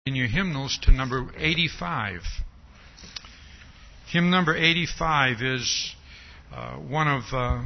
in your hymnals to number 85. Hymn number 85 is one of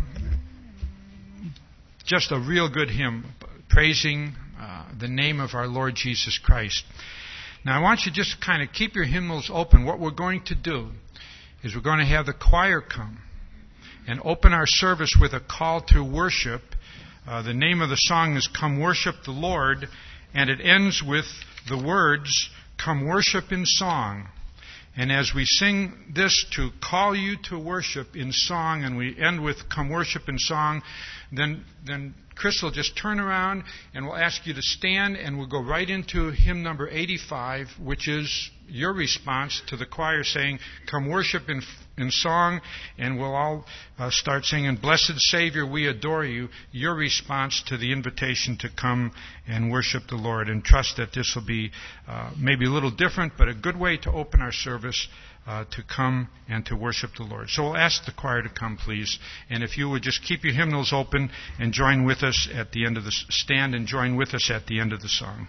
just a real good hymn, praising the name of our Lord Jesus Christ. Now I want you to just kind of keep your hymnals open. What we're going to do is we're going to have the choir come and open our service with a call to worship. The name of the song is Come Worship the Lord, and it ends with the words, Come Worship in Song. And as we sing this to call you to worship in song, and we end with Come Worship in Song, then Chris will just turn around and we'll ask you to stand, and we'll go right into hymn number 85, which is your response to the choir saying, Come Worship in Song, and we'll all start singing, Blessed Savior, we adore you, your response to the invitation to come and worship the Lord, and trust that this will be maybe a little different, but a good way to open our service to come and to worship the Lord. So we'll ask the choir to come, please. And if you would just keep your hymnals open and join with us at the end of the stand and join with us at the end of the song.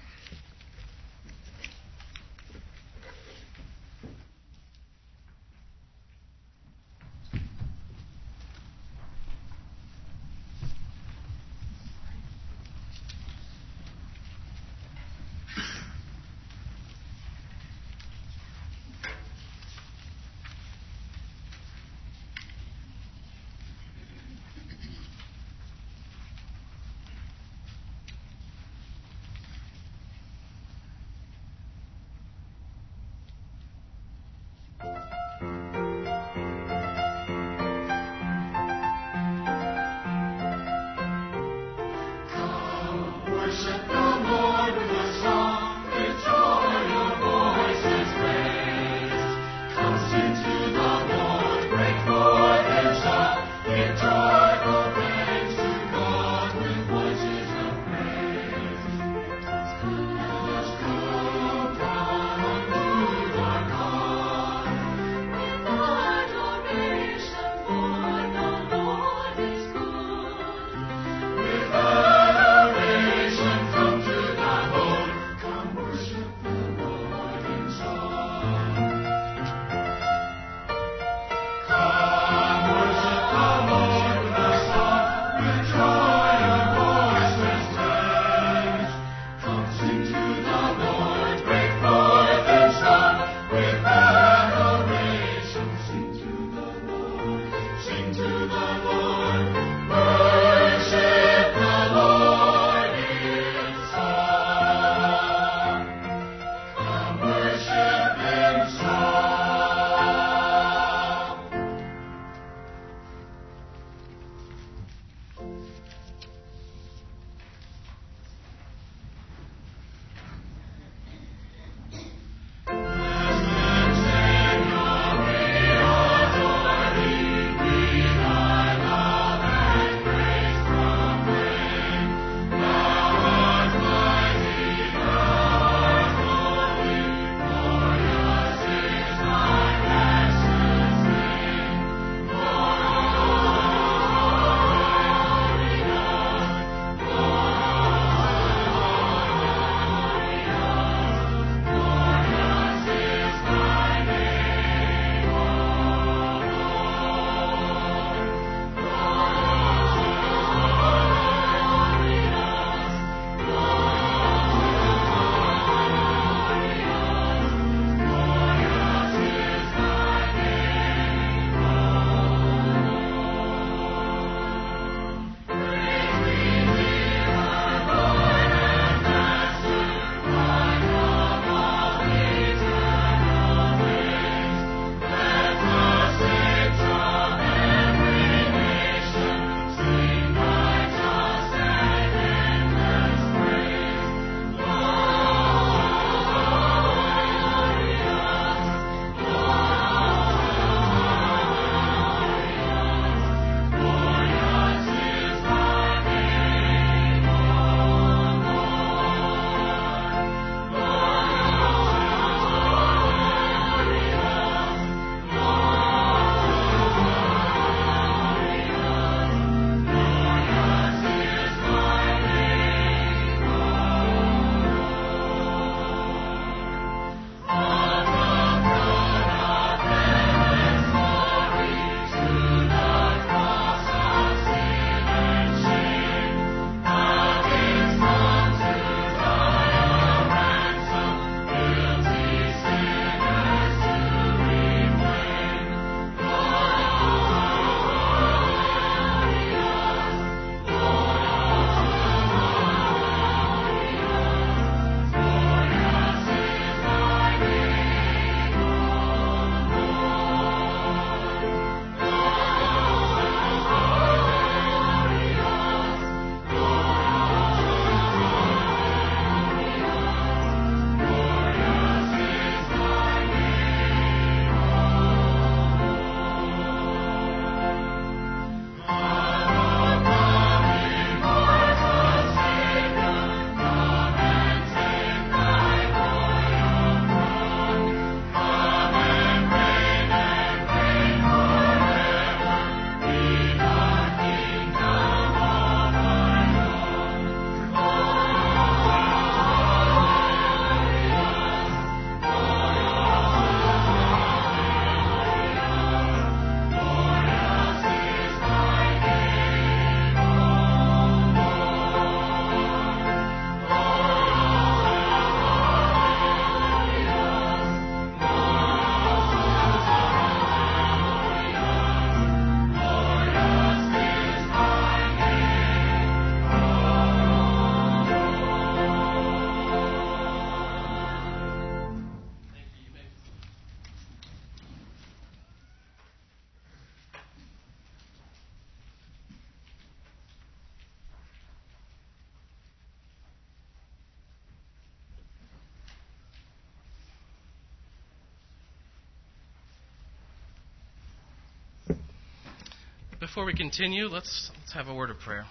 Before we continue, let's have a word of prayer.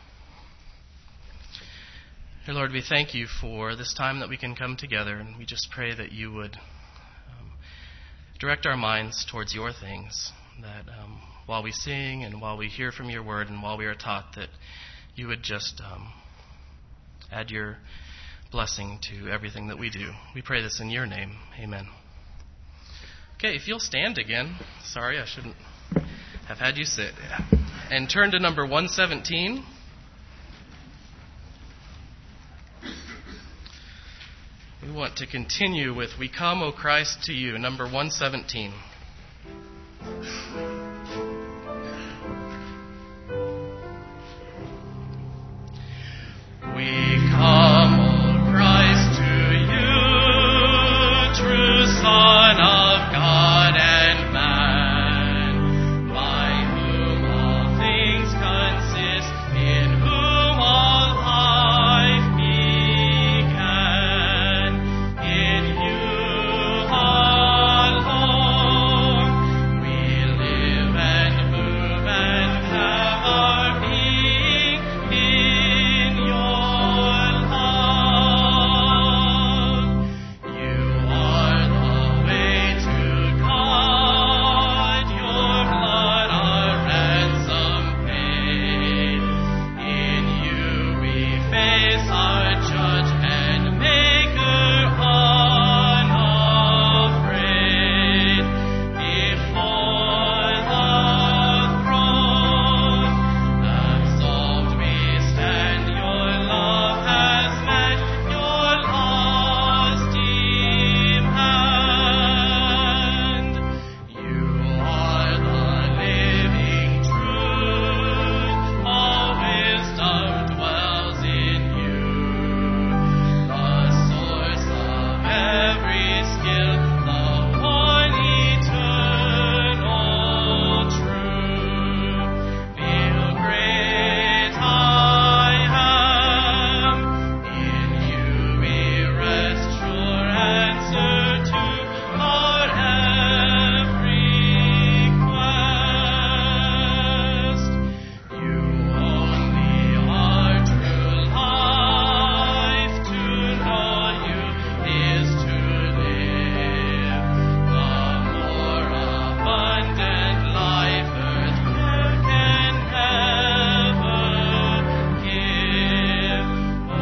Dear Lord, we thank you for this time that we can come together, and we just pray that you would direct our minds towards your things, that while we sing and while we hear from your word and while we are taught, that you would just add your blessing to everything that we do. We pray this in your name. Amen. Okay, if you'll stand again. Sorry, I shouldn't have had you sit. And turn to number 117. We want to continue with We Come, O Christ, to You, number 117. We come, O Christ, to You, true Son of God and man, by whom all things consist, in whom all life began, in You alone we live and move and have our being in Your love. You are the way to God, Your blood our ransom paid. In You we face our Judge and Maker unafraid. Before the throne, absolved we stand. Your love has met Your lost demand. You are the living truth, all wisdom dwells in You, the source of every skill, the one eternal truth. Feel great I am, in You we rest, sure answer to our every quest. You only are true life, to know You is to live, the more abundant life earth can ever give. O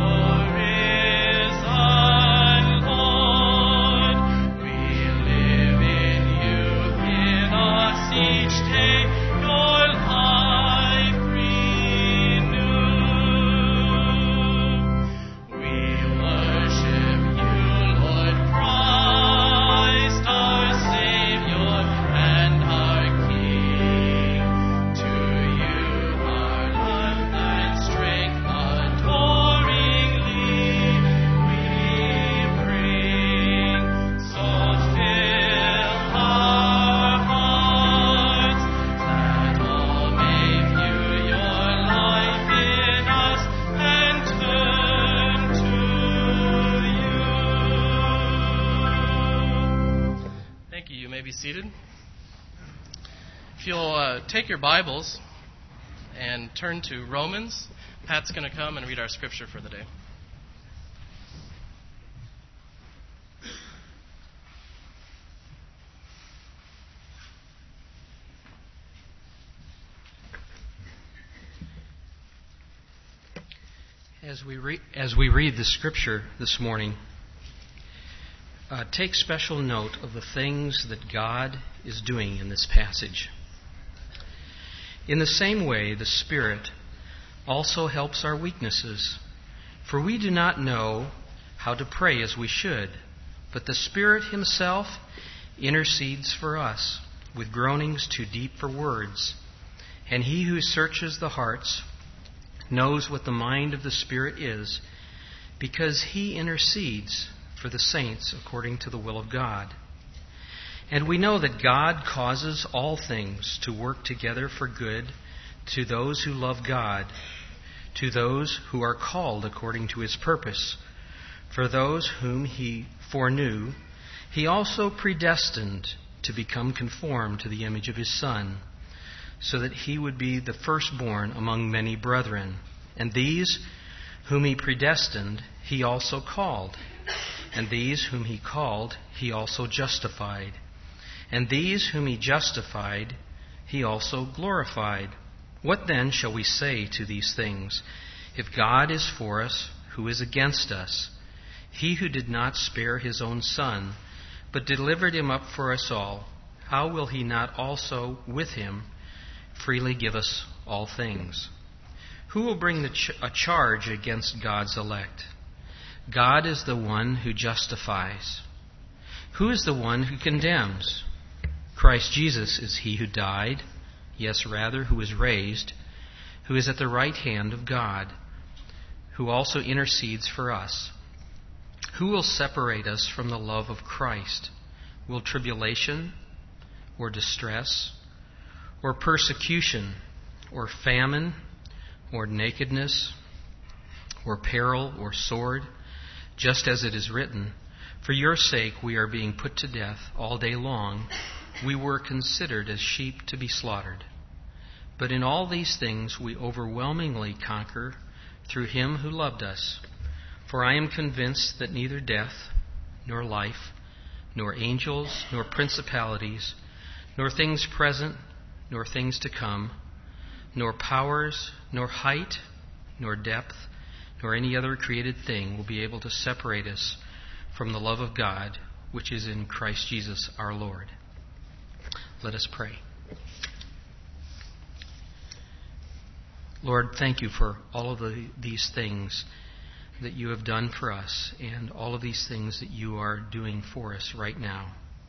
risen Lord, we live in You, in us each day Your life renew. We worship You, Lord Christ, our Savior and our King. To You our love and strength adoringly we bring. So fill our hearts, that all may view Your life in us and turn to You. Thank you. You may be seated. If you'll take your Bibles and turn to Romans, Pat's going to come and read our scripture for the day. As we read the scripture this morning, take special note of the things that God is doing in this passage. In the same way, the Spirit also helps our weaknesses, for we do not know how to pray as we should, but the Spirit Himself intercedes for us with groanings too deep for words. And He who searches the hearts knows what the mind of the Spirit is, because He intercedes for the saints according to the will of God. And we know that God causes all things to work together for good to those who love God, to those who are called according to His purpose. For those whom He foreknew, He also predestined to become conformed to the image of His Son, so that he would be the firstborn among many brethren. And these whom he predestined, he also called. And these whom he called, he also justified. And these whom he justified, he also glorified. What then shall we say to these things? If God is for us, who is against us? He who did not spare his own Son, but delivered him up for us all, how will he not also with him freely give us all things? Who will bring a charge against God's elect? God is the one who justifies. Who is the one who condemns? Christ Jesus is he who died, yes, rather, who was raised, who is at the right hand of God, who also intercedes for us. Who will separate us from the love of Christ? Will tribulation, or distress, or persecution, or famine, or nakedness, or peril, or sword? Just as it is written, for your sake we are being put to death all day long. We were considered as sheep to be slaughtered. But in all these things we overwhelmingly conquer through him who loved us. For I am convinced that neither death, nor life, nor angels, nor principalities, nor things present, nor things to come, nor powers, nor height, nor depth, nor any other created thing will be able to separate us from the love of God, which is in Christ Jesus our Lord. Let us pray. Lord, thank you for all of these things that you have done for us and all of these things that you are doing for us right now.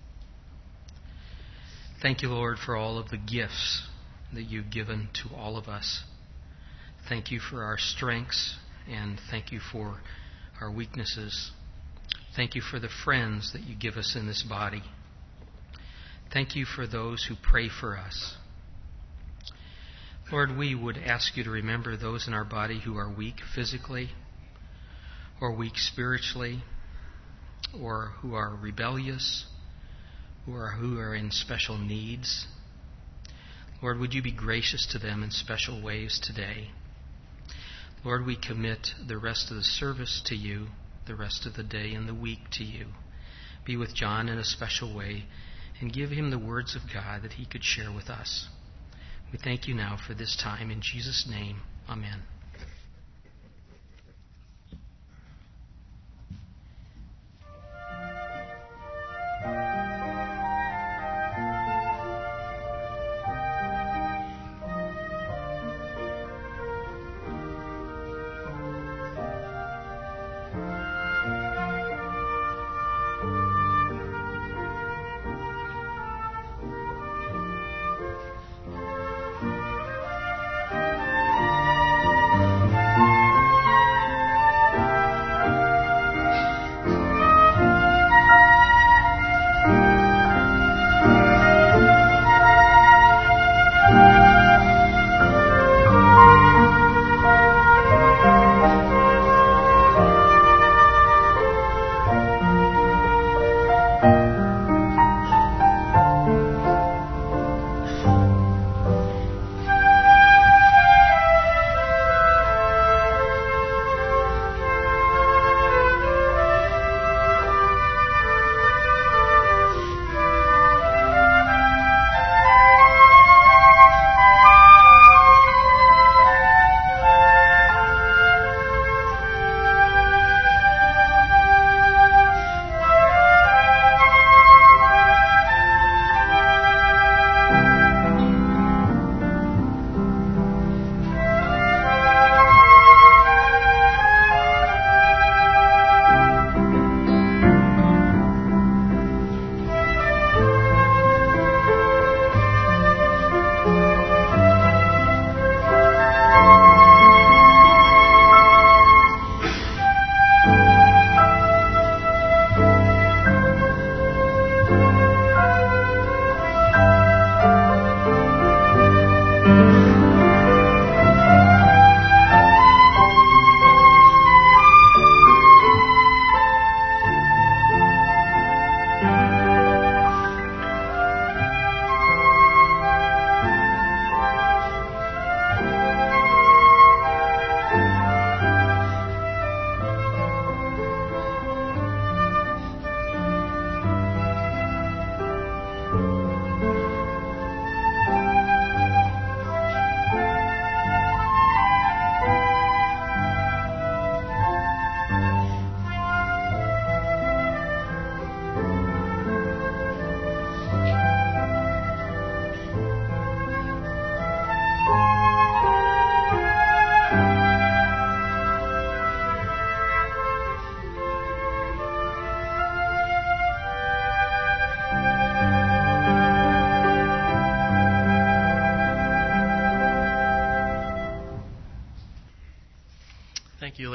Thank you, Lord, for all of the gifts that you've given to all of us. Thank you for our strengths, and thank you for our weaknesses. Thank you for the friends that you give us in this body. Thank you for those who pray for us. Lord, we would ask you to remember those in our body who are weak physically, or weak spiritually, or who are rebellious, who are in special needs. Lord, would you be gracious to them in special ways today? Lord, we commit the rest of the service to you, the rest of the day and the week to you. Be with John in a special way and give him the words of God that he could share with us. We thank you now for this time. In Jesus' name, amen.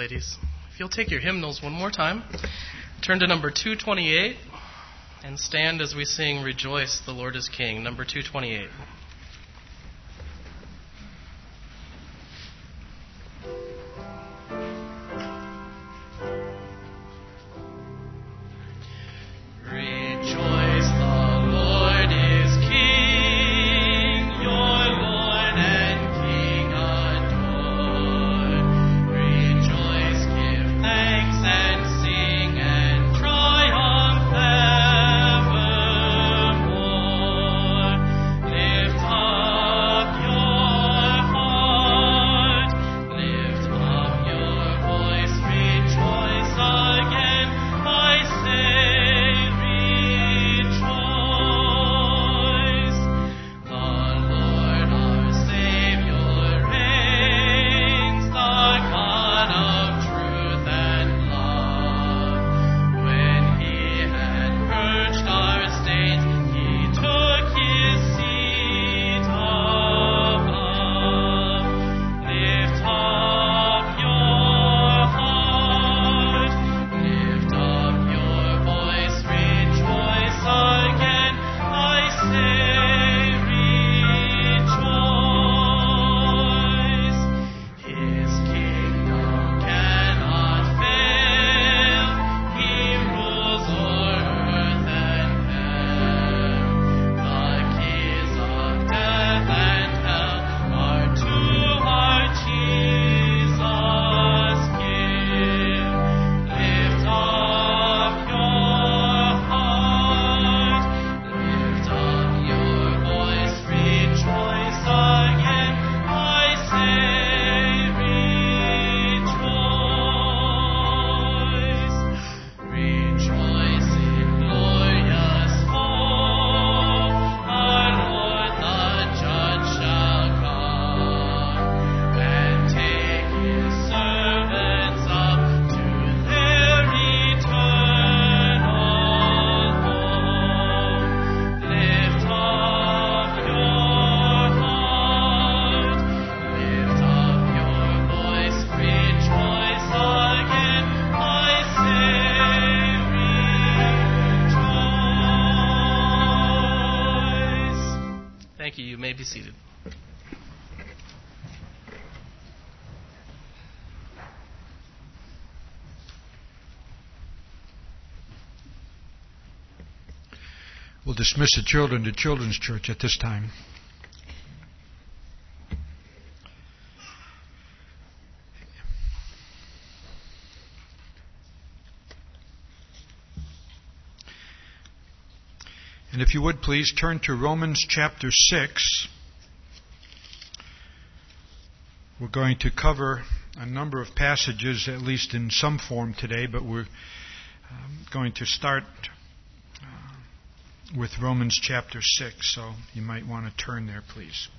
ladies. If you'll take your hymnals one more time, turn to number 228, and stand as we sing Rejoice, the Lord is King, number 228. Be seated. We'll dismiss the children to Children's Church at this time. And if you would please turn to Romans chapter 6. We're going to cover a number of passages, at least in some form today, but we're going to start with Romans chapter 6. So you might want to turn there, please.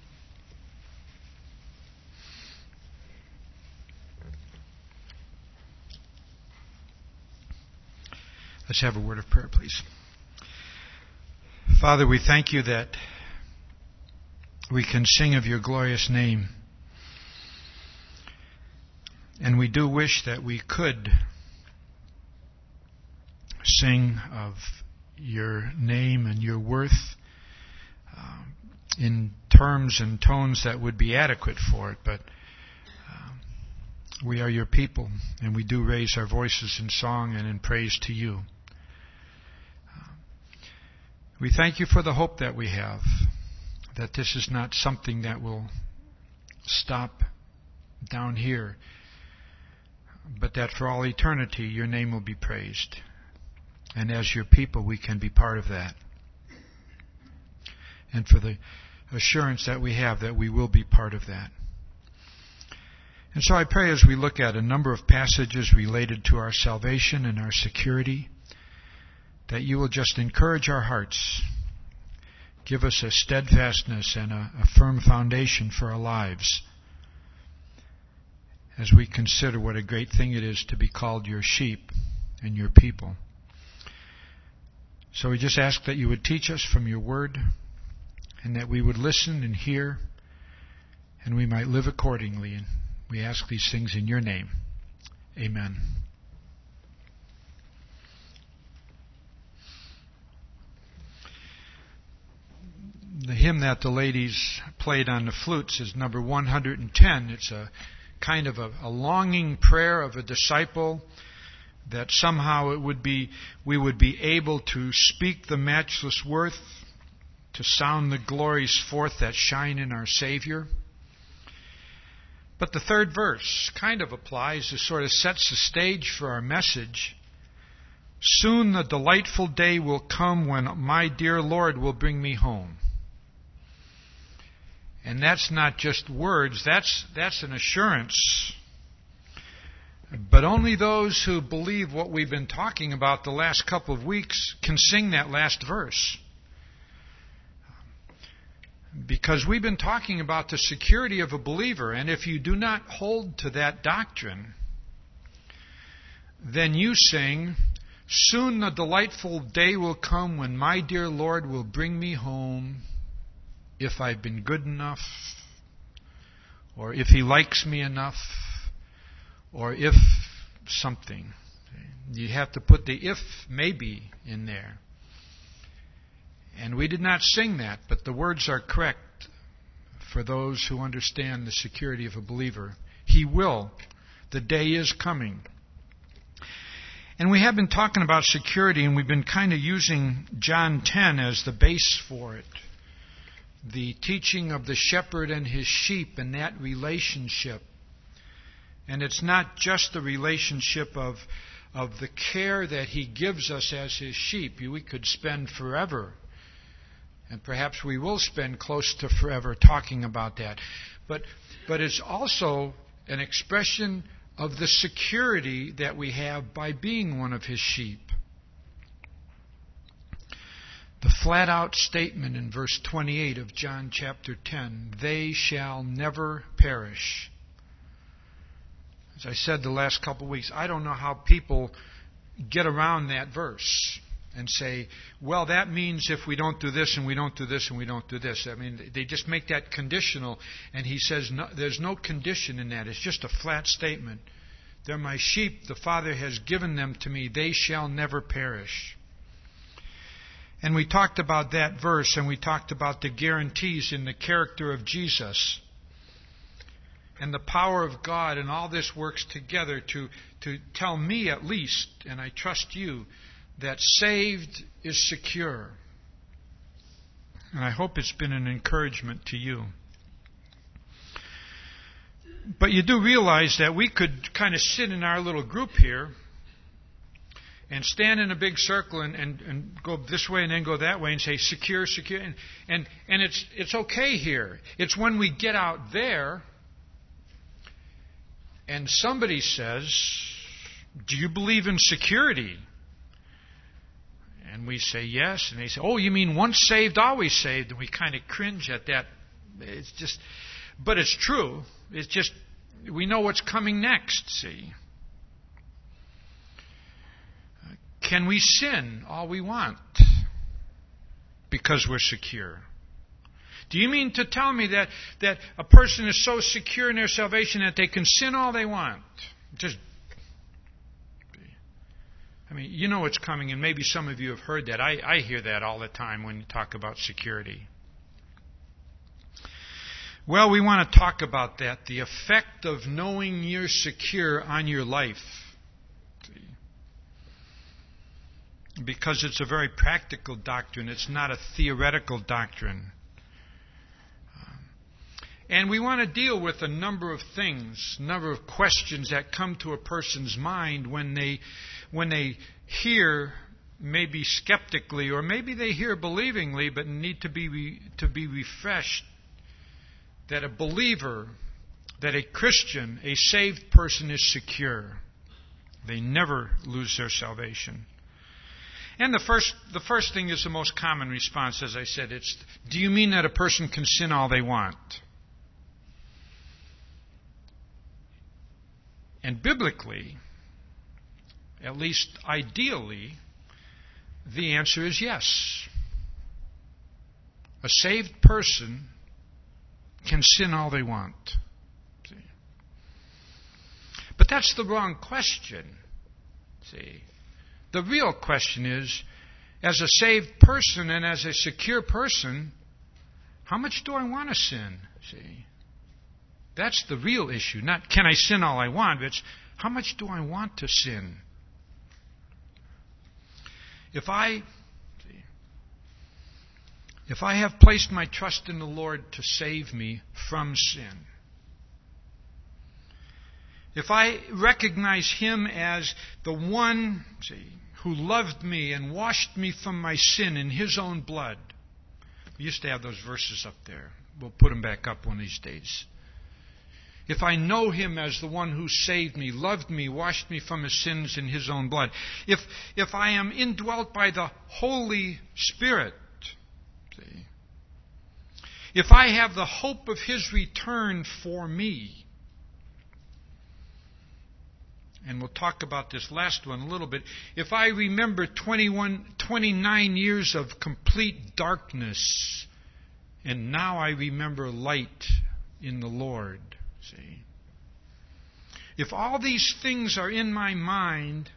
Let's have a word of prayer, please. Father, we thank you that we can sing of your glorious name. And we do wish that we could sing of your name and your worth in terms and tones that would be adequate for it. But we are your people, and we do raise our voices in song and in praise to you. We thank you for the hope that we have, that this is not something that will stop down here, but that for all eternity your name will be praised. And as your people, we can be part of that. And for the assurance that we have that we will be part of that. And so I pray as we look at a number of passages related to our salvation and our security, that you will just encourage our hearts, give us a steadfastness and a firm foundation for our lives as we consider what a great thing it is to be called your sheep and your people. So we just ask that you would teach us from your word, and that we would listen and hear, and we might live accordingly. And we ask these things in your name. Amen. The hymn that the ladies played on the flutes is number 110. It's a kind of a longing prayer of a disciple that somehow we would be able to speak the matchless worth, to sound the glories forth that shine in our Savior. But the third verse kind of applies. It sort of sets the stage for our message. Soon the delightful day will come when my dear Lord will bring me home. And that's not just words, that's an assurance. But only those who believe what we've been talking about the last couple of weeks can sing that last verse. Because we've been talking about the security of a believer, and if you do not hold to that doctrine, then you sing, soon the delightful day will come when my dear Lord will bring me home, if I've been good enough, or if He likes me enough, or if something. You have to put the if maybe in there. And we did not sing that, but the words are correct for those who understand the security of a believer. He will. The day is coming. And we have been talking about security, and we've been kind of using John 10 as the base for it. The teaching of the shepherd and his sheep and that relationship. And it's not just the relationship of the care that He gives us as His sheep. We could spend forever, and perhaps we will spend close to forever talking about that. But it's also an expression of the security that we have by being one of His sheep. The flat-out statement in verse 28 of John chapter 10, they shall never perish. As I said the last couple of weeks, I don't know how people get around that verse and say, well, that means if we don't do this and we don't do this and we don't do this. I mean, they just make that conditional, and He says no, there's no condition in that. It's just a flat statement. They're my sheep. The Father has given them to me. They shall never perish. And we talked about that verse, and we talked about the guarantees in the character of Jesus and the power of God, and all this works together to tell me at least, and I trust you, that saved is secure. And I hope it's been an encouragement to you. But you do realize that we could kind of sit in our little group here and stand in a big circle and go this way and then go that way and say, secure, secure. And it's okay here. It's when we get out there and somebody says, do you believe in security? And we say yes. And they say, oh, you mean once saved, always saved? And we kind of cringe at that. It's just, but it's true. It's just, we know what's coming next, see. Can we sin all we want because we're secure? Do you mean to tell me that a person is so secure in their salvation that they can sin all they want? I mean, you know what's coming, and maybe some of you have heard that. I hear that all the time when you talk about security. Well, we want to talk about that, the effect of knowing you're secure on your life. Because it's a very practical doctrine. It's not a theoretical doctrine. And we want to deal with a number of things, a number of questions that come to a person's mind when they hear, maybe skeptically, or maybe they hear believingly, but need to be refreshed, that a believer, that a Christian, a saved person is secure. They never lose their salvation. And the first thing is the most common response, as I said. It's, do you mean that a person can sin all they want? And biblically, at least ideally, the answer is yes. A saved person can sin all they want. See? But But that's the wrong question. See, the real question is, as a saved person and as a secure person, how much do I want to sin? See, that's the real issue. Not can I sin all I want, but it's how much do I want to sin? If I have placed my trust in the Lord to save me from sin, if I recognize Him as the one, who loved me and washed me from my sin in His own blood. We used to have those verses up there. We'll put them back up one of these days. If I know Him as the one who saved me, loved me, washed me from His sins in His own blood, if I am indwelt by the Holy Spirit, if I have the hope of His return for me, and we'll talk about this last one a little bit. If I remember 29 years of complete darkness, and now I remember light in the Lord, see? If all these things are in my mind,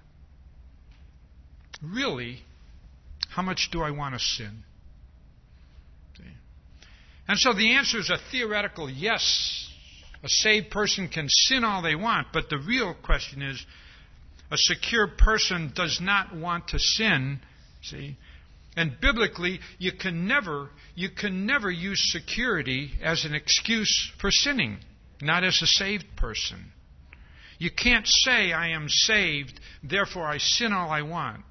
really, how much do I want to sin? See? And so the answer is a theoretical yes. A saved person can sin all they want, but the real question is, a secure person does not want to sin, see? And biblically, you can never use security as an excuse for sinning, not as a saved person. You can't say, I am saved, therefore I sin all I want.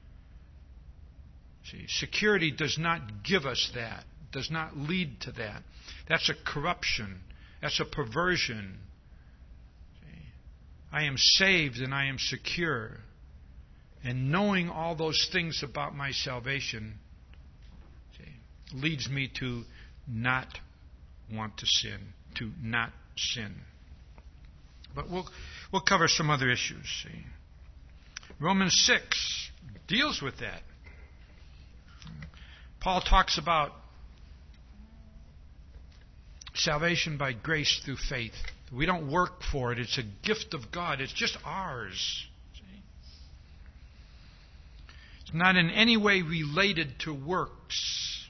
See, security does not give us that, does not lead to that. That's a corruption. That's a perversion. See? I am saved and I am secure. And knowing all those things about my salvation, see, leads me to not want to sin, to not sin. But we'll cover some other issues. See? Romans 6 deals with that. Paul talks about salvation by grace through faith. We don't work for it. It's a gift of God. It's just ours. See? It's not in any way related to works.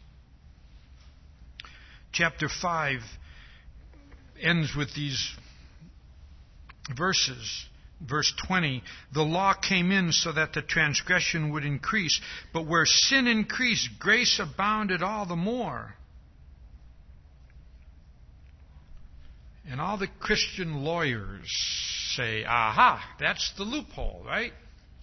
Chapter 5 ends with these verses. Verse 20, the law came in so that the transgression would increase, but where sin increased, grace abounded all the more. And all the Christian lawyers say, aha, that's the loophole, right?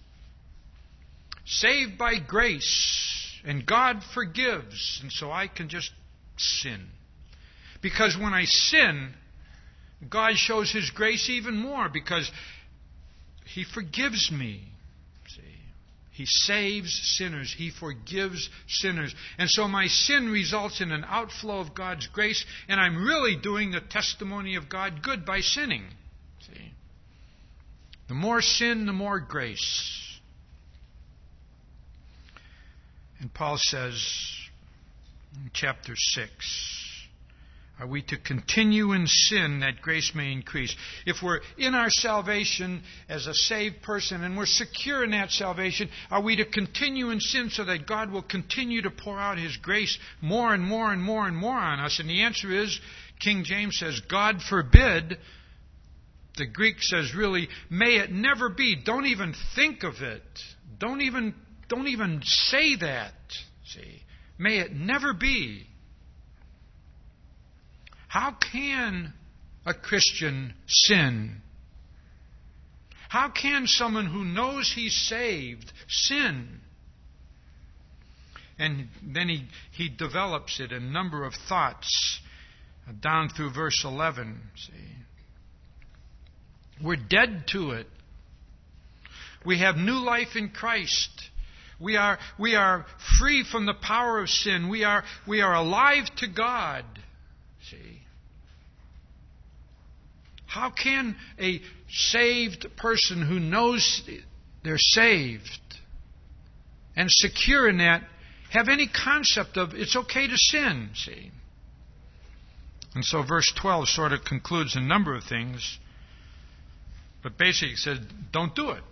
Saved by grace, and God forgives, and so I can just sin. Because when I sin, God shows His grace even more, because He forgives me. See? He saves sinners. He forgives sinners. And so my sin results in an outflow of God's grace, and I'm really doing the testimony of God good by sinning. See? The more sin, the more grace. And Paul says in chapter 6, are we to continue in sin that grace may increase? If we're in our salvation as a saved person and we're secure in that salvation, are we to continue in sin so that God will continue to pour out His grace more and more and more and more on us? And the answer is, King James says, God forbid. The Greek says really, may it never be. Don't even think of it. Don't even say that. See, may it never be. How can a Christian sin? How can someone who knows he's saved sin? And then he develops it in a number of thoughts down through verse 11. See, we're dead to it. We have new life in Christ. We are free from the power of sin. We are alive to God. See, how can a saved person who knows they're saved and secure in that have any concept of it's okay to sin? See, and so verse 12 sort of concludes a number of things. But basically it says, don't do it.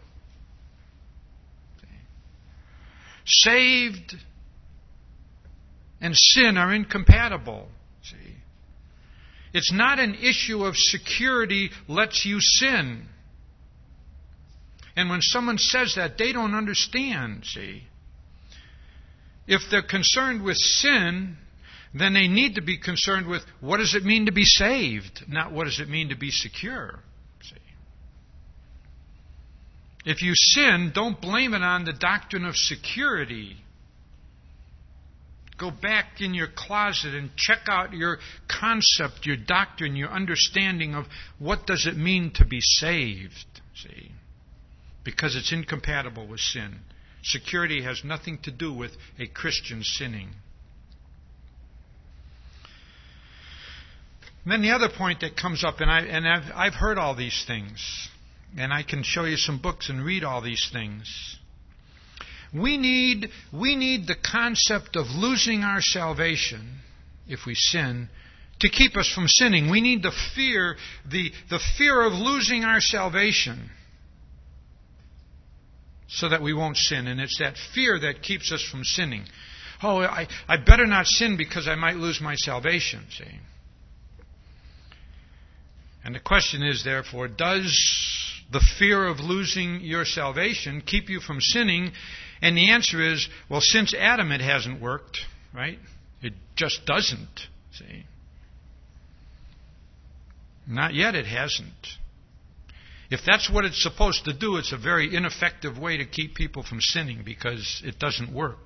Saved and sin are incompatible. See? It's not an issue of security lets you sin. And when someone says that, they don't understand, see. If they're concerned with sin, then they need to be concerned with what does it mean to be saved, not what does it mean to be secure. See. If you sin, don't blame it on the doctrine of security. Go back in your closet and check out your concept, your doctrine, your understanding of what does it mean to be saved. See? Because it's incompatible with sin. Security has nothing to do with a Christian sinning. And then the other point that comes up, and I've heard all these things, and I can show you some books and read all these things. We need the concept of losing our salvation if we sin to keep us from sinning. We need the fear of losing our salvation so that we won't sin. And it's that fear that keeps us from sinning. Oh, I better not sin because I might lose my salvation, see. And the question is, therefore, does the fear of losing your salvation keep you from sinning? And the answer is, well, since Adam it hasn't worked, right? It just doesn't, see. Not yet it hasn't. If that's what it's supposed to do, it's a very ineffective way to keep people from sinning because it doesn't work.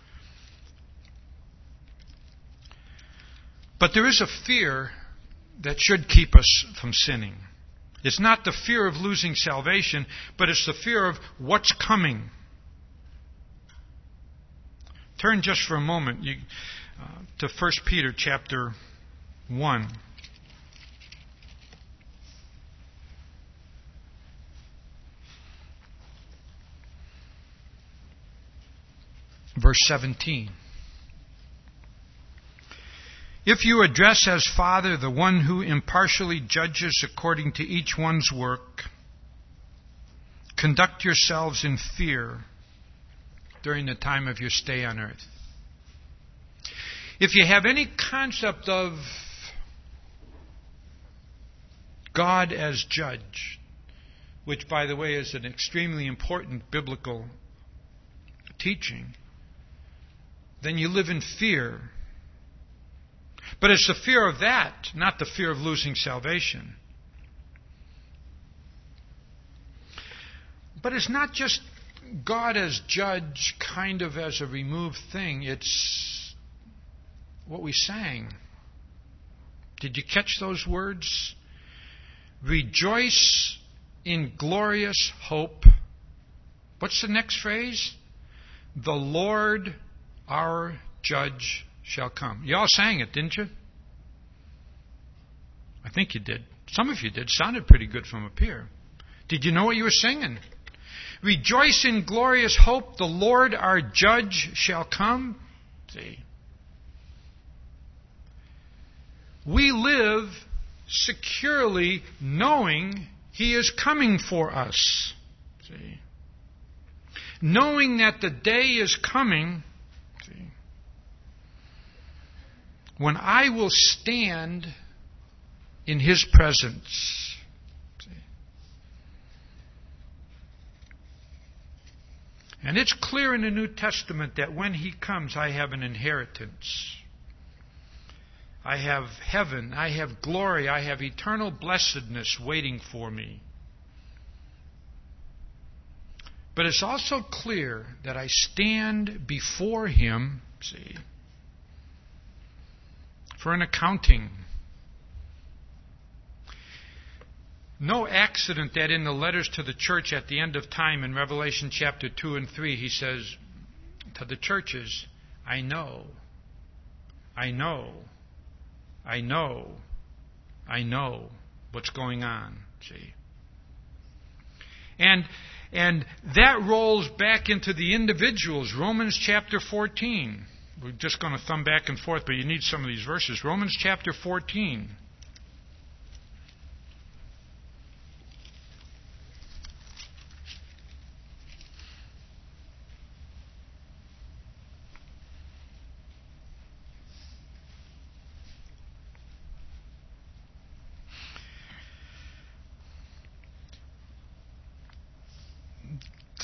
But there is a fear that should keep us from sinning. It's not the fear of losing salvation, but it's the fear of what's coming. Turn just for a moment to 1 Peter chapter 1. Verse 17. If you address as Father the one who impartially judges according to each one's work, conduct yourselves in fear during the time of your stay on earth. If you have any concept of God as judge, which, by the way, is an extremely important biblical teaching, then you live in fear. But it's the fear of that, not the fear of losing salvation. But it's not just God as judge kind of as a removed thing. It's what we sang. Did you catch those words? Rejoice in glorious hope. What's the next phrase? The Lord our judge shall come. You all sang it, didn't you? I think you did. Some of you did. Sounded pretty good from up here. Did you know what you were singing? Rejoice in glorious hope, the Lord our judge shall come. See? We live securely knowing He is coming for us. See? Knowing that the day is coming, see, when I will stand in His presence. See? And it's clear in the New Testament that when He comes, I have an inheritance. I have heaven, I have glory, I have eternal blessedness waiting for me. But it's also clear that I stand before Him, see, for an accounting. No accident that in the letters to the church at the end of time in Revelation chapter 2 and 3, He says to the churches, I know what's going on, see. And that rolls back into the individuals. Romans chapter 14. We're just going to thumb back and forth, but you need some of these verses. Romans chapter 14.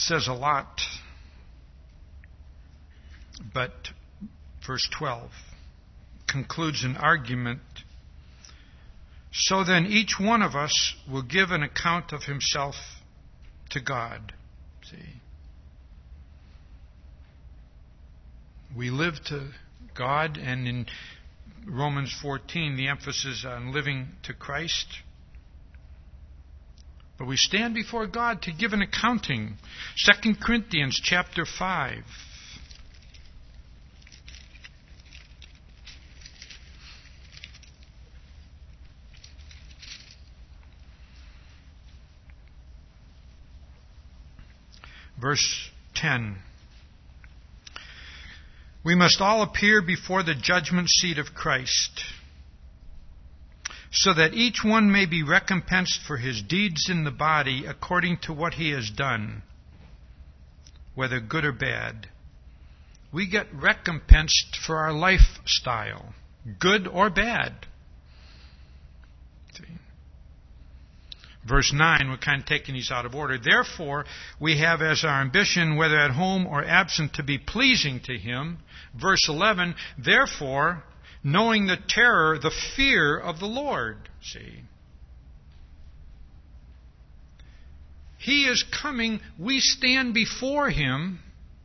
says a lot, but verse 12 concludes an argument. So then each one of us will give an account of himself to God. See? We live to God, and in Romans 14, the emphasis on living to Christ. But we stand before God to give an accounting. 2 Corinthians chapter 5. Verse 10. We must all appear before the judgment seat of Christ, so that each one may be recompensed for his deeds in the body according to what he has done, whether good or bad. We get recompensed for our lifestyle, good or bad. See? Verse 9, we're kind of taking these out of order. Therefore, we have as our ambition, whether at home or absent, to be pleasing to Him. Verse 11, therefore, knowing the terror, the fear of the Lord. See? He is coming. We stand before Him.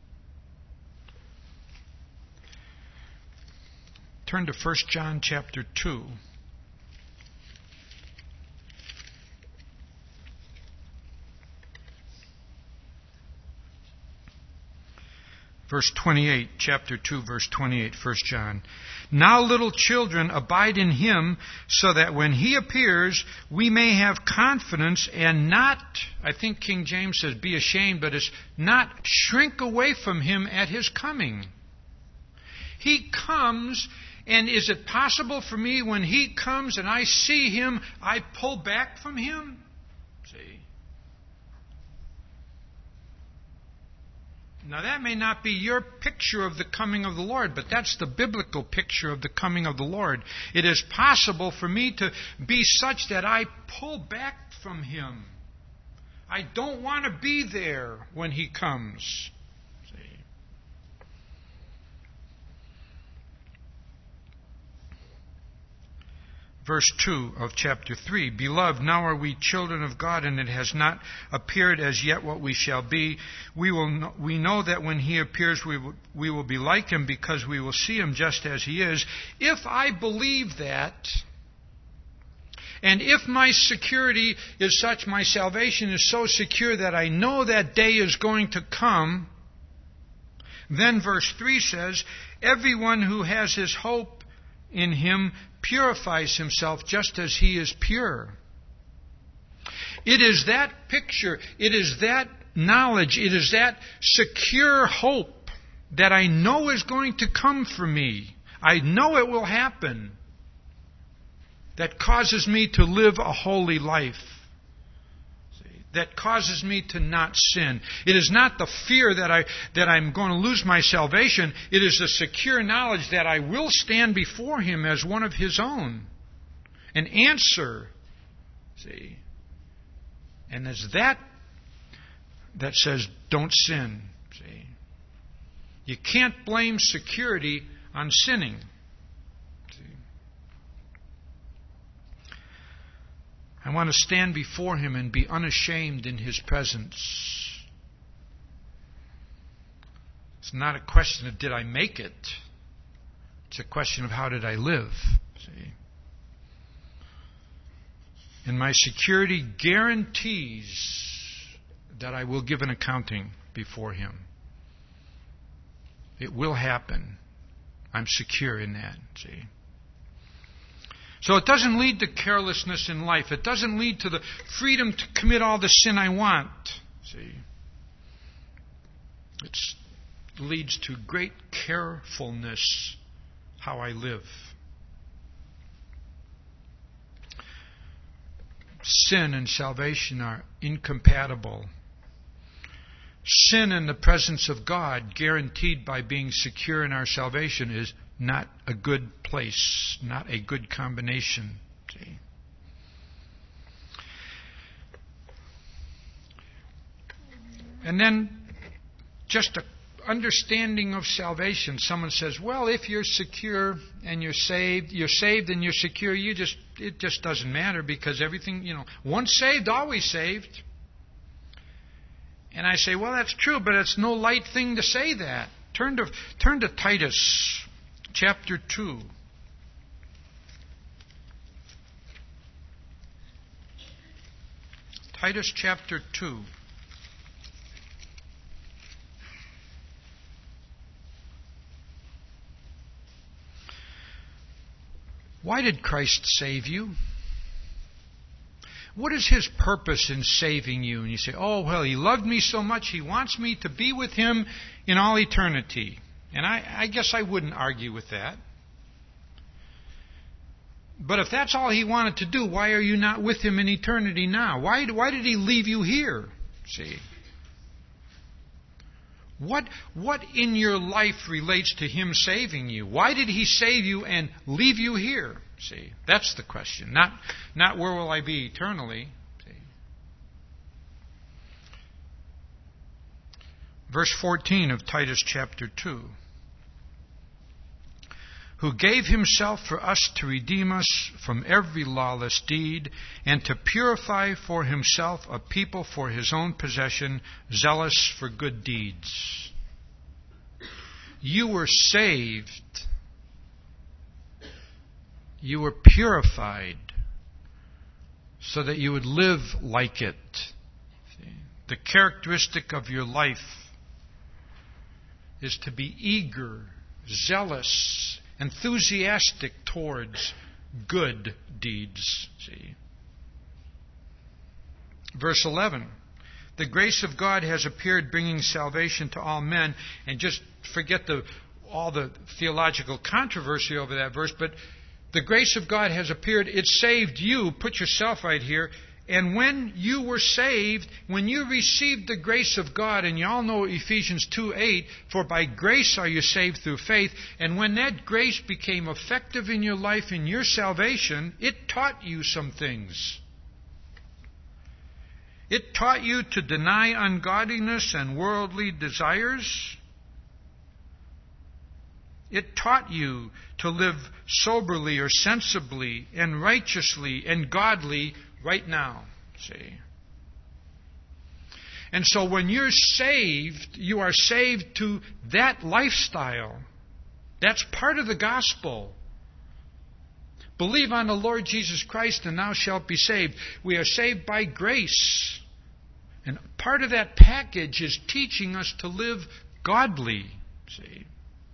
Turn to 1 John chapter 2. Verse 28, chapter 2, verse 28, 1 John. Now, little children, abide in Him, so that when He appears, we may have confidence and not, I think King James says, be ashamed, but it's not shrink away from Him at His coming. He comes, and is it possible for me when He comes and I see Him, I pull back from Him? See? Now, that may not be your picture of the coming of the Lord, but that's the biblical picture of the coming of the Lord. It is possible for me to be such that I pull back from Him. I don't want to be there when He comes. See? Verse 2 of chapter 3, Beloved, now are we children of God, and it has not appeared as yet what we shall be. We know that when He appears, we will be like Him, because we will see Him just as He is. If I believe that, and if my security is such, my salvation is so secure that I know that day is going to come, then verse 3 says, Everyone who has his hope in Him purifies himself just as He is pure. It is that picture, it is that knowledge, it is that secure hope that I know is going to come for me. I know it will happen. That causes me to live a holy life. That causes me to not sin. It is not the fear that I'm going to lose my salvation. It is the secure knowledge that I will stand before Him as one of His own and answer. See? And it's that says, don't sin. See? You can't blame security on sinning. I want to stand before Him and be unashamed in His presence. It's not a question of did I make it. It's a question of how did I live. See? And my security guarantees that I will give an accounting before Him. It will happen. I'm secure in that. See? So it doesn't lead to carelessness in life. It doesn't lead to the freedom to commit all the sin I want. See? It leads to great carefulness how I live. Sin and salvation are incompatible. Sin in the presence of God, guaranteed by being secure in our salvation, is not a good place, not a good combination. See? And then just an understanding of salvation. Someone says, well, if you're secure and you're saved and you're secure, it just doesn't matter because everything, once saved, always saved. And I say, well, that's true, but it's no light thing to say that. Turn to Titus chapter 2. Titus chapter 2. Why did Christ save you? What is His purpose in saving you? And you say, oh, well, He loved me so much, He wants me to be with Him in all eternity. And I guess I wouldn't argue with that. But if that's all He wanted to do, why are you not with Him in eternity now? Why did He leave you here? See? What in your life relates to Him saving you? Why did He save you and leave you here? See, that's the question. Not where will I be eternally. See? Verse 14 of Titus chapter 2. Who gave Himself for us to redeem us from every lawless deed, and to purify for Himself a people for His own possession, zealous for good deeds. You were saved. You were purified so that you would live like it. See? The characteristic of your life is to be eager, zealous, enthusiastic towards good deeds. See? Verse 11. The grace of God has appeared, bringing salvation to all men. And just forget all the theological controversy over that verse, but the grace of God has appeared. It saved you. Put yourself right here. And when you were saved, when you received the grace of God, and you all know Ephesians 2:8, for by grace are you saved through faith. And when that grace became effective in your life, in your salvation, it taught you some things. It taught you to deny ungodliness and worldly desires. It taught you to live soberly or sensibly and righteously and godly right now. See? And so when you're saved, you are saved to that lifestyle. That's part of the gospel. Believe on the Lord Jesus Christ and thou shalt be saved. We are saved by grace. And part of that package is teaching us to live godly. See?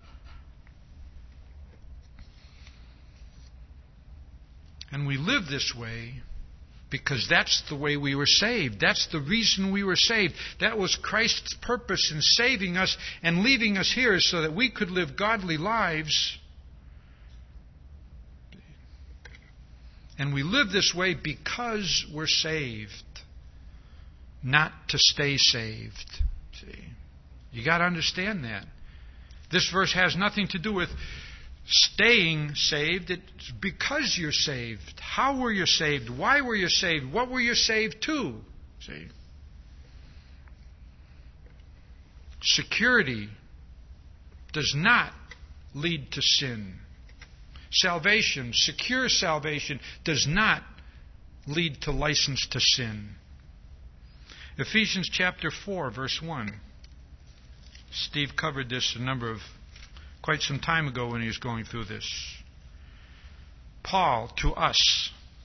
And we live this way because that's the way we were saved. That's the reason we were saved. That was Christ's purpose in saving us and leaving us here so that we could live godly lives. And we live this way because we're saved, not to stay saved. See? You got to understand that. This verse has nothing to do with staying saved. It's because you're saved. How were you saved? Why were you saved? What were you saved to? See? Security does not lead to sin. Salvation, secure salvation, does not lead to license to sin. Ephesians chapter 4, verse 1. Steve covered this quite some time ago when he was going through this. Paul, to us.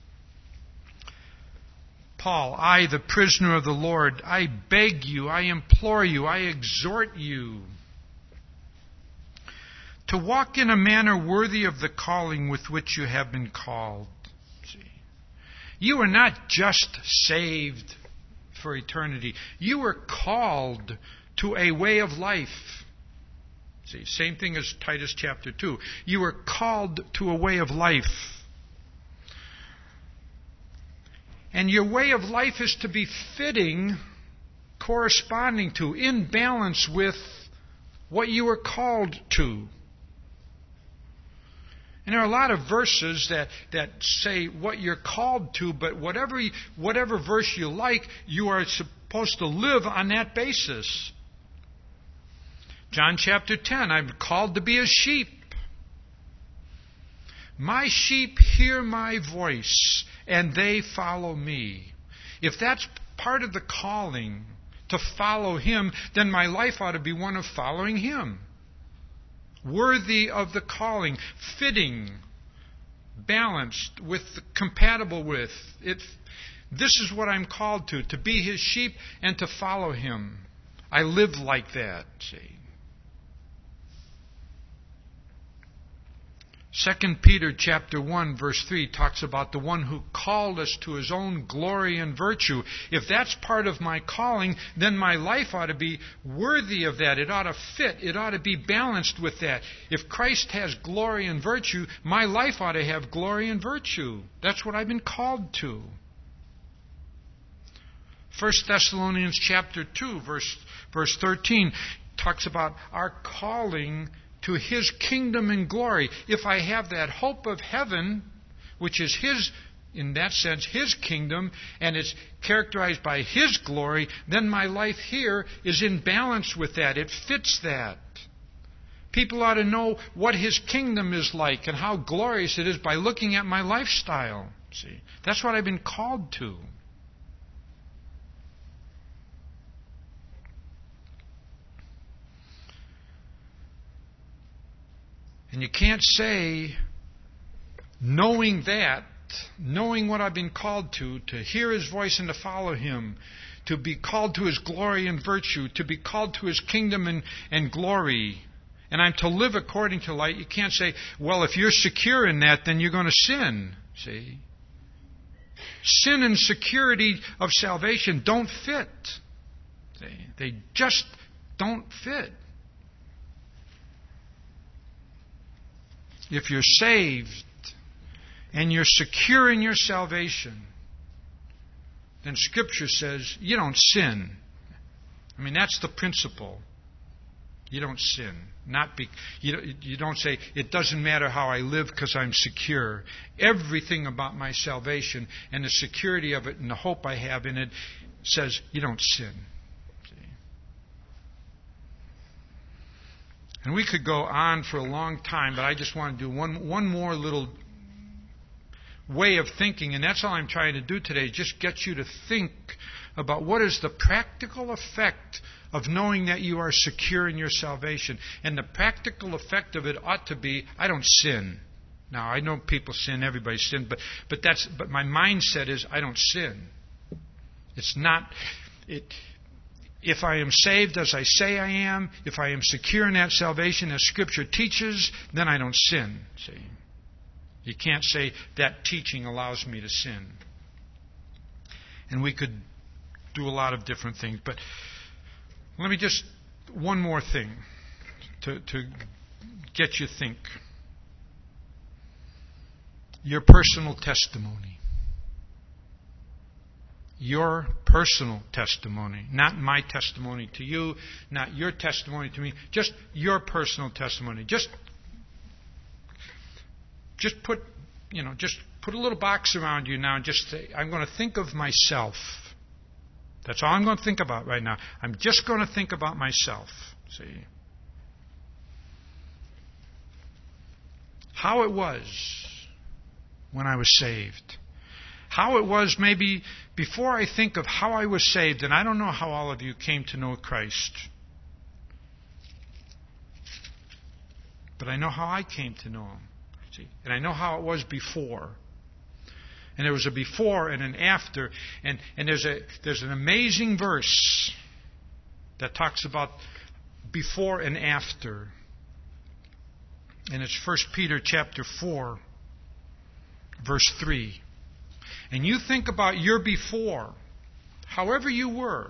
Paul, I, the prisoner of the Lord, I beg you, I implore you, I exhort you to walk in a manner worthy of the calling with which you have been called. See? You are not just saved for eternity. You were called to a way of life. See, same thing as Titus chapter 2. You were called to a way of life. And your way of life is to be fitting, corresponding to, in balance with what you were called to. And there are a lot of verses that say what you're called to, but whatever verse you like, you are supposed to live on that basis. John chapter 10, I'm called to be a sheep. My sheep hear my voice, and they follow me. If that's part of the calling, to follow Him, then my life ought to be one of following Him. Worthy of the calling, fitting, balanced, compatible with. This is what I'm called to be His sheep and to follow Him. I live like that, see. 2 Peter chapter 1 verse 3 talks about the one who called us to His own glory and virtue. If that's part of my calling, then my life ought to be worthy of that. It ought to fit. It ought to be balanced with that. If Christ has glory and virtue, my life ought to have glory and virtue. That's what I've been called to. 1 Thessalonians chapter 2 verse 13 talks about our calling to His kingdom and glory. If I have that hope of heaven, which is His, in that sense, His kingdom, and it's characterized by His glory, then my life here is in balance with that. It fits that. People ought to know what His kingdom is like and how glorious it is by looking at my lifestyle. See, that's what I've been called to. And you can't say, knowing what I've been called to hear His voice and to follow Him, to be called to His glory and virtue, to be called to His kingdom and glory, and I'm to live according to light. You can't say, well, if you're secure in that, then you're going to sin. See? Sin and security of salvation don't fit. They just don't fit. If you're saved and you're secure in your salvation, then Scripture says you don't sin. I mean, that's the principle. You don't sin. You don't say, it doesn't matter how I live because I'm secure. Everything about my salvation and the security of it and the hope I have in it says you don't sin. And we could go on for a long time, but I just want to do one more little way of thinking, and that's all I'm trying to do today, just get you to think about what is the practical effect of knowing that you are secure in your salvation. And the practical effect of it ought to be, I don't sin. Now, I know people sin, everybody sins, but my mindset is, I don't sin. It's not... If I am saved as I say I am, if I am secure in that salvation as Scripture teaches, then I don't sin. See? You can't say that teaching allows me to sin. And we could do a lot of different things. But let me just, one more thing to get you to think. Your personal testimony. Your personal testimony, not my testimony to you, not your testimony to me, just your personal testimony. Just put a little box around you now and just say, I'm going to think of myself. That's all I'm going to think about right now. I'm just going to think about myself. See? How it was when I was saved. How it was maybe before I think of how I was saved, and I don't know how all of you came to know Christ, but I know how I came to know Him. See? And I know how it was before. And there was a before and an after, and there's an amazing verse that talks about before and after. And it's 1 Peter chapter 4, verse 3. And you think about your before, however you were.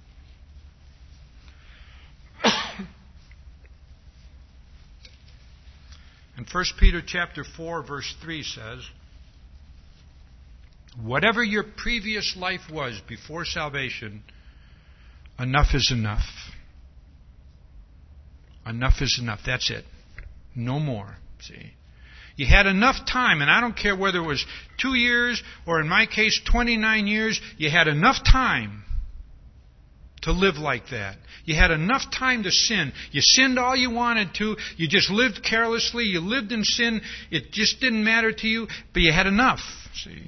And 1 Peter chapter 4, verse 3 says, whatever your previous life was before salvation, enough is enough. Enough is enough. That's it. No more. See? You had enough time, and I don't care whether it was 2 years or in my case 29 years, you had enough time to live like that. You had enough time to sin. You sinned all you wanted to. You just lived carelessly. You lived in sin. It just didn't matter to you, but you had enough. See?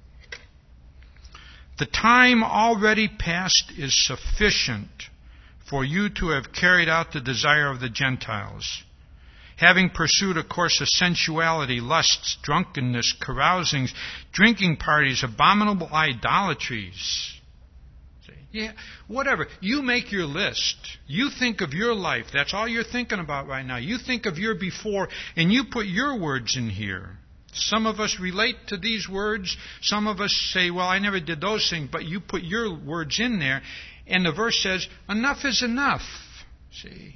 The time already past is sufficient for you to have carried out the desire of the Gentiles, having pursued a course of sensuality, lusts, drunkenness, carousings, drinking parties, abominable idolatries. Yeah, whatever. You make your list. You think of your life. That's all you're thinking about right now. You think of your before, and you put your words in here. Some of us relate to these words. Some of us say, well, I never did those things, but you put your words in there. And the verse says, enough is enough. See?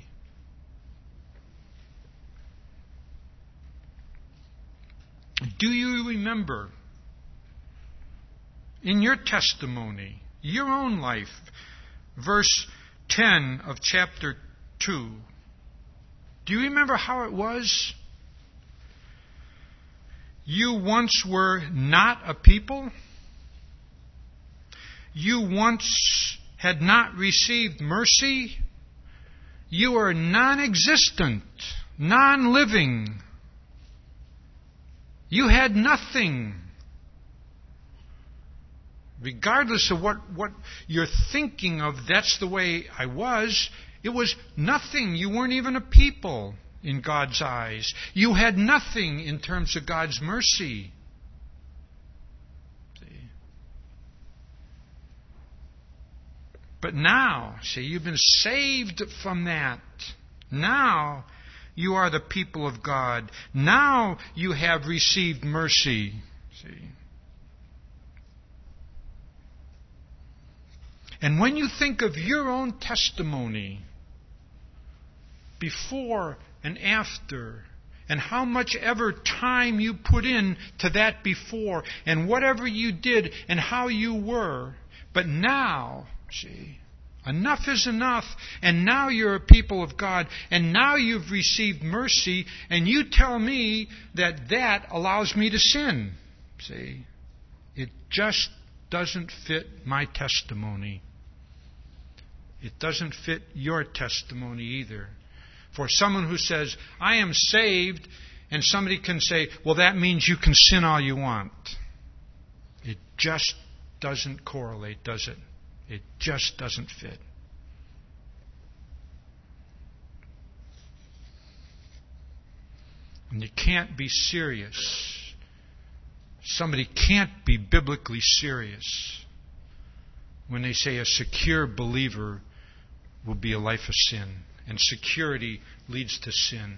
Do you remember in your testimony, your own life, verse 10 of chapter 2? Do you remember how it was? You once were not a people. You once had not received mercy. You are non-existent, non-living. You had nothing. Regardless of what you're thinking of, that's the way I was. It was nothing. You weren't even a people in God's eyes. You had nothing in terms of God's mercy. See? But now, see, you've been saved from that. Now you are the people of God. Now you have received mercy. See? And when you think of your own testimony, before and after, and how much ever time you put in to that before, and whatever you did, and how you were, but now, see, enough is enough, and now you're a people of God, and now you've received mercy, and you tell me that allows me to sin. See, it just doesn't fit my testimony. It doesn't fit your testimony either. For someone who says, I am saved, and somebody can say, well, that means you can sin all you want. It just doesn't correlate, does it? It just doesn't fit. And you can't be serious. Somebody can't be biblically serious when they say a secure believer will be a life of sin. And security leads to sin.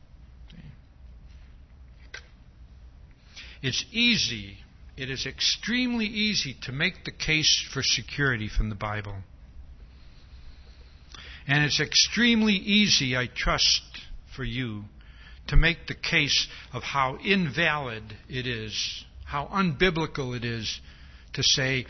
It's easy, it is extremely easy to make the case for security from the Bible. And it's extremely easy, I trust, for you to make the case of how invalid it is, how unbiblical it is to say,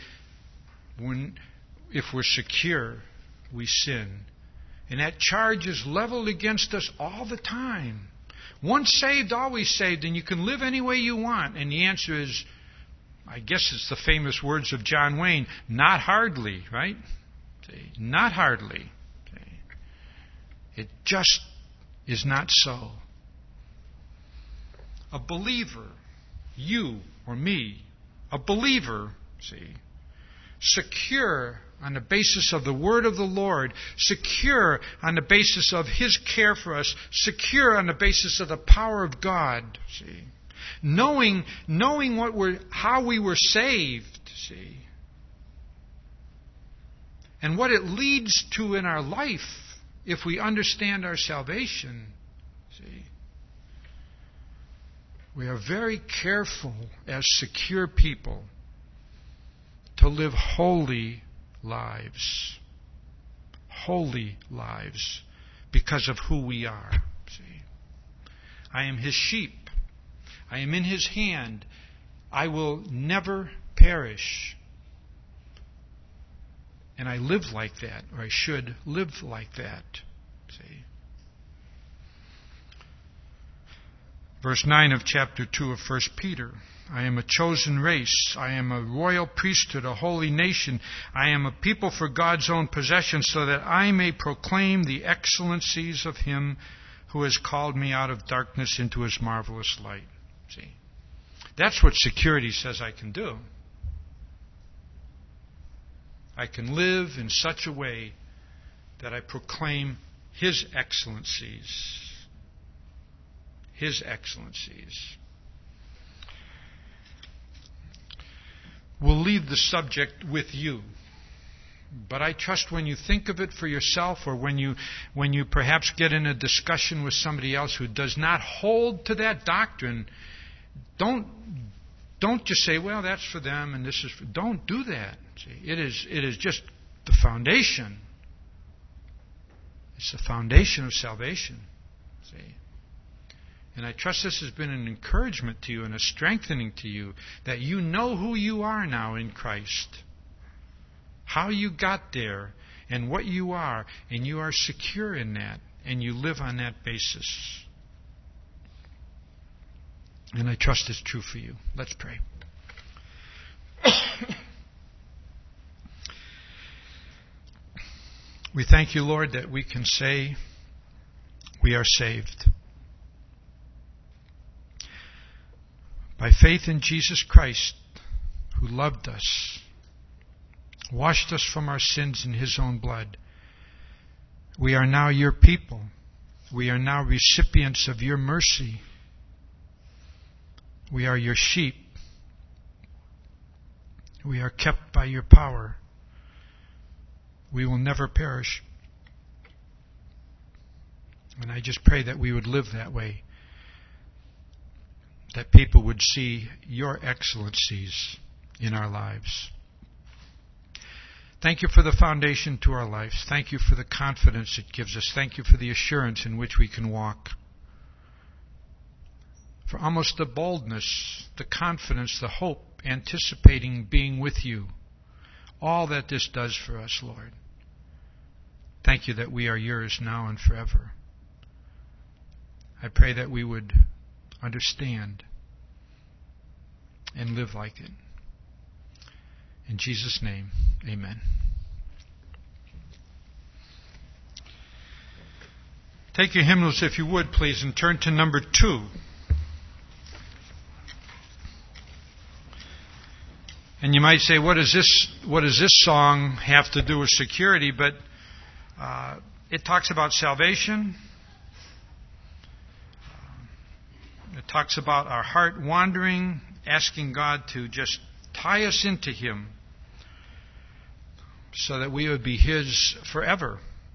if we're secure, we sin. And that charge is leveled against us all the time. Once saved, always saved, and you can live any way you want. And the answer is, I guess it's the famous words of John Wayne, not hardly, right? See, not hardly. See. It just is not so. A believer, you or me, a believer, see, secure on the basis of the word of the Lord, secure on the basis of His care for us, secure on the basis of the power of God, see, knowing how we were saved, see, and what it leads to in our life if we understand our salvation, see. We are very careful as secure people to live holy lives. Holy lives because of who we are. See, I am His sheep. I am in His hand. I will never perish. And I live like that, or I should live like that. See. Verse 9 of chapter 2 of 1 Peter. I am a chosen race. I am a royal priesthood, a holy nation. I am a people for God's own possession, so that I may proclaim the excellencies of Him who has called me out of darkness into His marvelous light. See? That's what security says I can do. I can live in such a way that I proclaim His excellencies. His excellencies. We'll leave the subject with you. But I trust when you think of it for yourself, or when you perhaps get in a discussion with somebody else who does not hold to that doctrine, don't just say, well, that's for them and this is for... Don't do that. See, it is just the foundation. It's the foundation of salvation. See? And I trust this has been an encouragement to you and a strengthening to you, that you know who you are now in Christ. How you got there and what you are, and you are secure in that, and you live on that basis. And I trust it's true for you. Let's pray. We thank you, Lord, that we can say we are saved. By faith in Jesus Christ, who loved us, washed us from our sins in His own blood. We are now your people. We are now recipients of your mercy. We are your sheep. We are kept by your power. We will never perish. And I just pray that we would live that way, that people would see your excellencies in our lives. Thank you for the foundation to our lives. Thank you for the confidence it gives us. Thank you for the assurance in which we can walk. For almost the boldness, the confidence, the hope, anticipating being with you. All that this does for us, Lord. Thank you that we are yours now and forever. I pray that we would understand and live like it. In Jesus' name, amen. Take your hymnals, if you would, please, and turn to number 2. And you might say, what does this song have to do with security? But it talks about salvation. It talks about our heart wandering, asking God to just tie us into Him so that we would be His forever.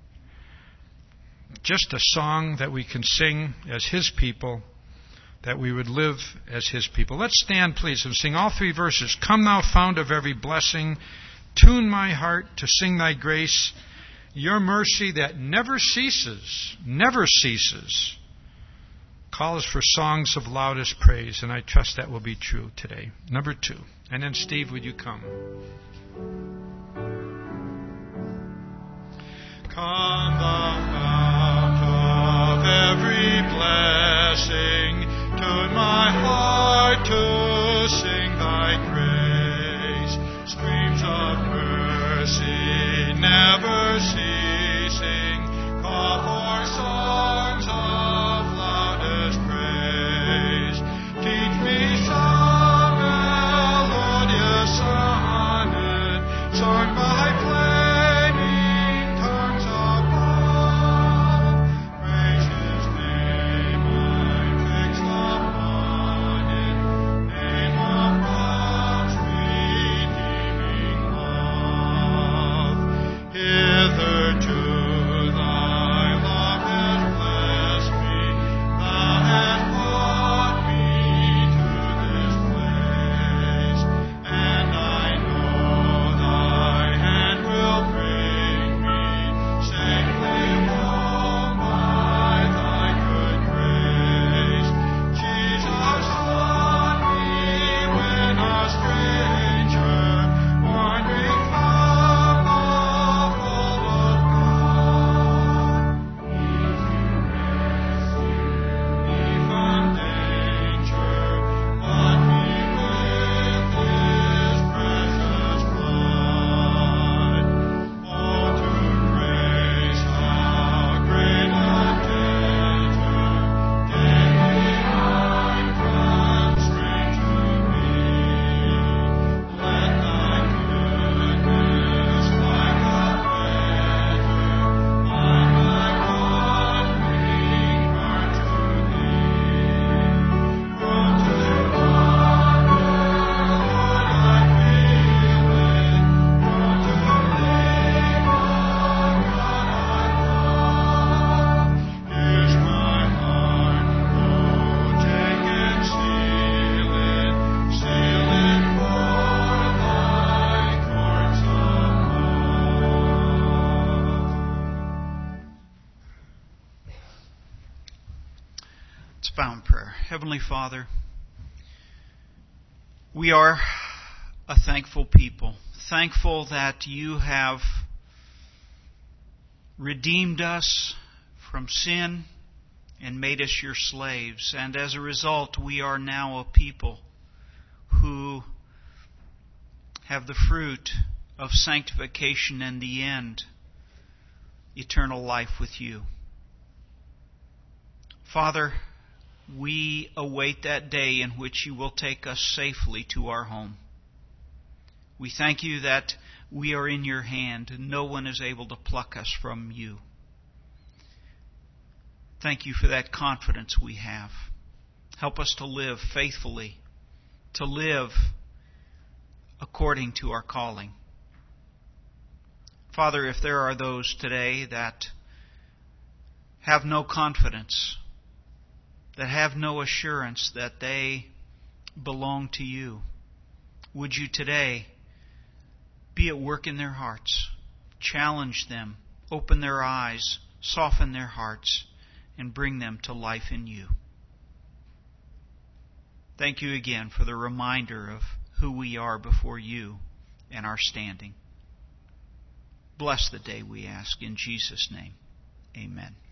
Just a song that we can sing as His people, that we would live as His people. Let's stand, please, and sing all 3 verses. Come, thou fount of every blessing, tune my heart to sing thy grace, your mercy that never ceases, calls for songs of loudest praise, and I trust that will be true today. Number 2. And then, Steve, would you come? Come, thou fount of every blessing, tune my heart to sing thy praise. Streams of mercy never ceasing, call for songs of loudest praise. Teach me some melodious sonnet, sung by flaming tongues above. Praise His name, I'm fixed upon it, name of God's redeeming love. Heavenly Father, we are a thankful people, thankful that you have redeemed us from sin and made us your slaves. And as a result, we are now a people who have the fruit of sanctification and the end, eternal life with you. Father, we await that day in which you will take us safely to our home. We thank you that we are in your hand and no one is able to pluck us from you. Thank you for that confidence we have. Help us to live faithfully, to live according to our calling. Father, if there are those today that have no confidence, that have no assurance that they belong to you, would you today be at work in their hearts, challenge them, open their eyes, soften their hearts, and bring them to life in you. Thank you again for the reminder of who we are before you and our standing. Bless the day, we ask, in Jesus' name. Amen.